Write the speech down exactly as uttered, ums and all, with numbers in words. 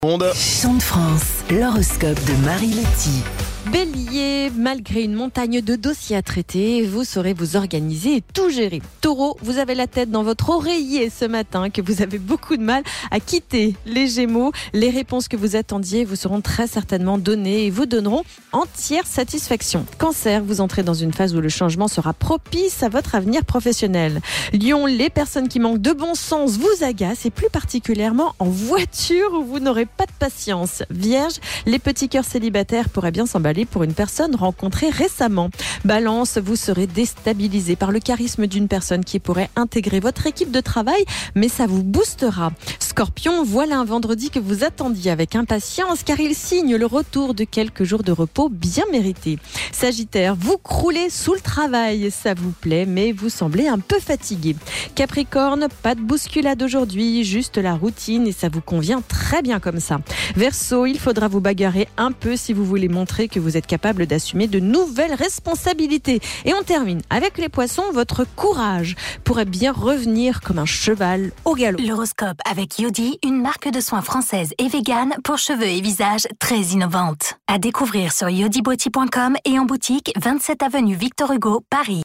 Monde. Chant de France, l'horoscope de Marie Lotti. Bélier, malgré une montagne de dossiers à traiter, vous saurez vous organiser et tout gérer. Taureau, vous avez la tête dans votre oreiller ce matin que vous avez beaucoup de mal à quitter. Les Gémeaux, les réponses que vous attendiez vous seront très certainement données et vous donneront entière satisfaction. Cancer, vous entrez dans une phase où le changement sera propice à votre avenir professionnel. Lion, les personnes qui manquent de bon sens vous agacent et plus particulièrement en voiture où vous n'aurez pas de patience. Vierge, les petits cœurs célibataires pourraient bien s'emballer pour une personne rencontrée récemment. Balance, vous serez déstabilisé par le charisme d'une personne qui pourrait intégrer votre équipe de travail, mais ça vous boostera. Scorpion, voilà un vendredi que vous attendiez avec impatience car il signe le retour de quelques jours de repos bien mérités. Sagittaire, vous croulez sous le travail, ça vous plaît mais vous semblez un peu fatigué. Capricorne, pas de bousculade aujourd'hui, juste la routine et ça vous convient très bien comme ça. Verseau, il faudra vous bagarrer un peu si vous voulez montrer que vous êtes capable d'assumer de nouvelles responsabilités. Et on termine avec les poissons, votre courage pourrait bien revenir comme un cheval au galop. L'horoscope avec Yodi, une marque de soins française et végane pour cheveux et visage très innovante. À découvrir sur yodi beauty point com et en boutique vingt-sept avenue Victor Hugo, Paris.